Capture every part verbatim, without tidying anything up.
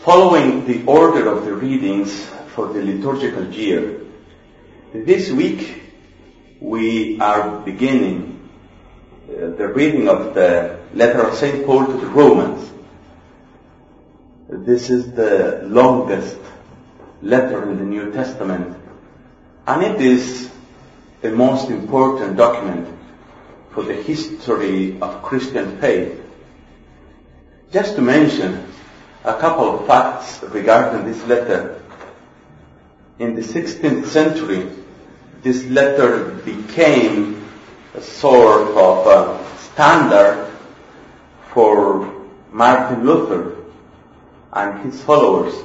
Following the order of the readings for the liturgical year, this week we are beginning uh, the reading of the letter of Saint Paul to the Romans. This is the longest letter in the New Testament, and it is the most important document for the history of Christian faith. Just to mention a couple of facts regarding this letter. In the sixteenth century, this letter became a sort of a standard for Martin Luther and his followers.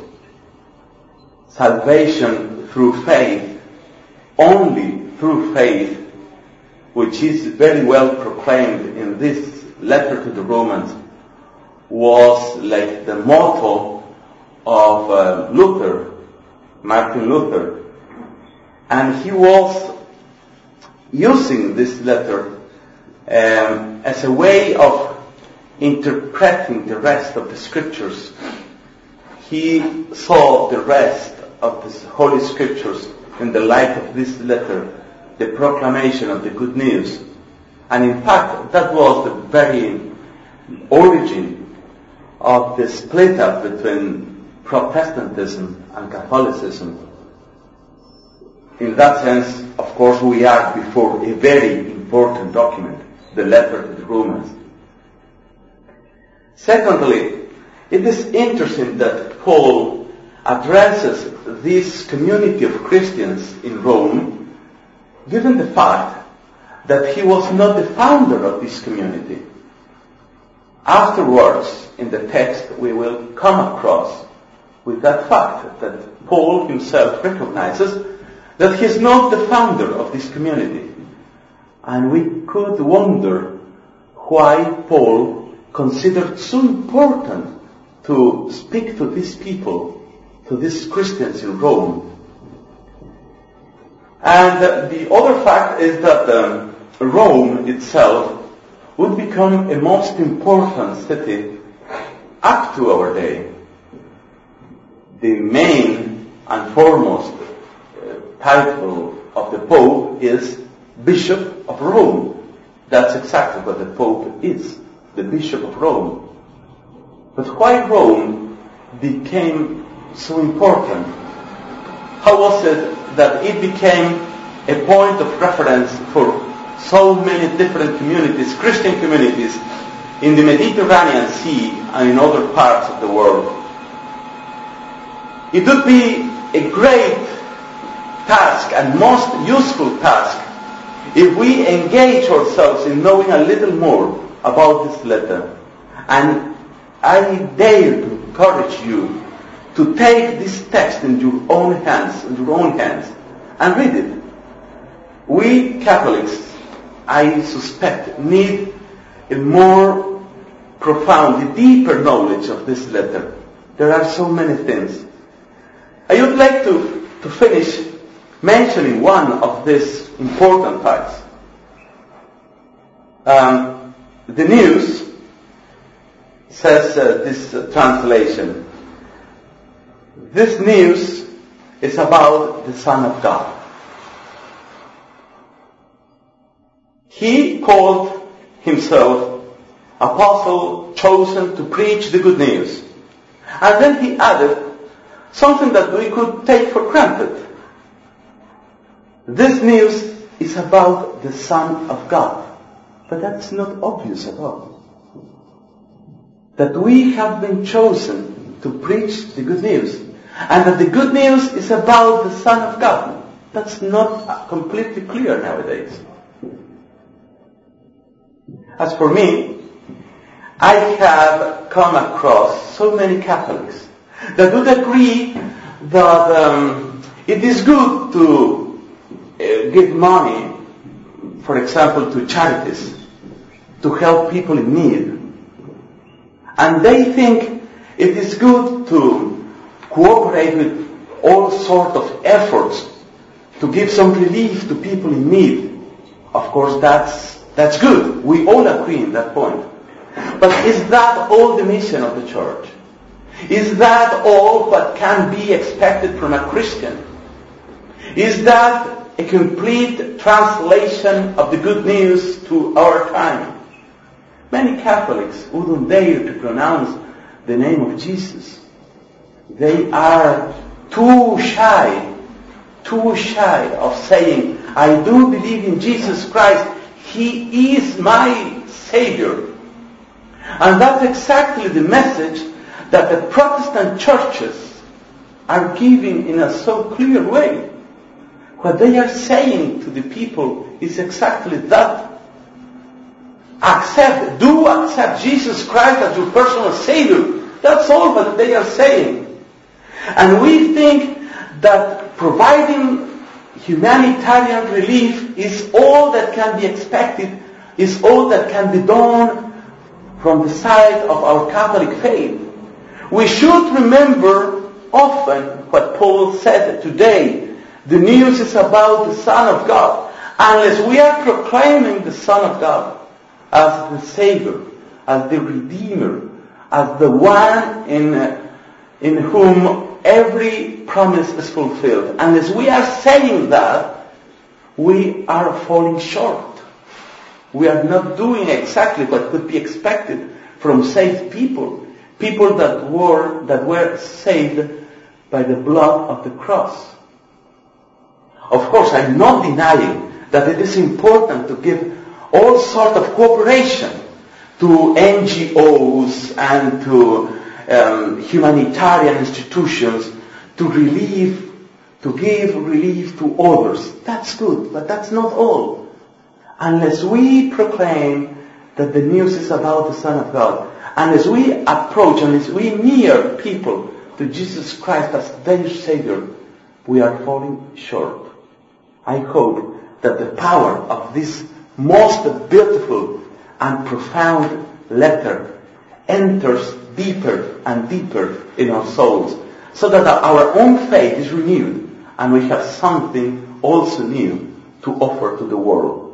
Salvation through faith, only through faith, which is very well proclaimed in this letter to the Romans, was like the motto of uh, Luther, Martin Luther. And he was using this letter um, as a way of interpreting the rest of the scriptures. He saw the rest of the Holy Scriptures in the light of this letter, the proclamation of the good news. And in fact, that was the very origin of the split up between Protestantism and Catholicism. In that sense, of course, we are before a very important document, the letter to the Romans. Secondly, it is interesting that Paul addresses this community of Christians in Rome, given the fact that he was not the founder of this community. Afterwards, in the text, we will come across with that fact that Paul himself recognizes that he is not the founder of this community. And we could wonder why Paul considered so important to speak to these people, to these Christians in Rome. And uh, the other fact is that um, Rome itself would become a most important city up to our day. The main and foremost uh, title of the Pope is Bishop of Rome. That's exactly what the Pope is, the Bishop of Rome. But why Rome became so important? How was it that it became a point of reference for so many different communities, Christian communities, in the Mediterranean Sea and in other parts of the world? It would be a great task and most useful task if we engage ourselves in knowing a little more about this letter. And I dare to encourage you to take this text in your own hands, in your own hands, and read it. We Catholics, I suspect, need a more profound, a deeper knowledge of this letter. There are so many things. I would like to, to finish mentioning one of these important facts. Um, the news says uh, this uh, translation. This news is about the Son of God. He called himself apostle chosen to preach the good news. And then he added something that we could take for granted. This news is about the Son of God. But that's not obvious at all. That we have been chosen to preach the good news. And that the good news is about the Son of God. That's not completely clear nowadays. As for me, I have come across so many Catholics that would agree that um, it is good to uh, give money, for example, to charities, to help people in need. And they think it is good to cooperate with all sorts of efforts to give some relief to people in need. Of course, that's that's good. We all agree on that point. But is that all the mission of the Church? Is that all what can be expected from a Christian? Is that a complete translation of the good news to our time? Many Catholics wouldn't dare to pronounce the name of Jesus. They are too shy, too shy of saying, I do believe in Jesus Christ. He is my Savior. And that's exactly the message that the Protestant churches are giving in a so clear way. What they are saying to the people is exactly that. Accept, do accept Jesus Christ as your personal Savior. That's all what they are saying. And we think that providing humanitarian relief is all that can be expected, is all that can be done from the side of our Catholic faith. We should remember often what Paul said today. The news is about the Son of God. Unless we are proclaiming the Son of God as the Savior, as the Redeemer, as the one in, uh, in whom every promise is fulfilled. Unless we are saying that, we are falling short. We are not doing exactly what could be expected from saved people. People that were, that were saved by the blood of the cross. Of course, I'm not denying that it is important to give all sorts of cooperation to N G Os and to um, humanitarian institutions to relieve, to give relief to others. That's good, but that's not all. Unless we proclaim that the news is about the Son of God, unless we approach, unless we near people to Jesus Christ as their Savior, we are falling short. I hope that the power of this most beautiful and profound letter enters deeper and deeper in our souls, so that our own faith is renewed and we have something also new to offer to the world.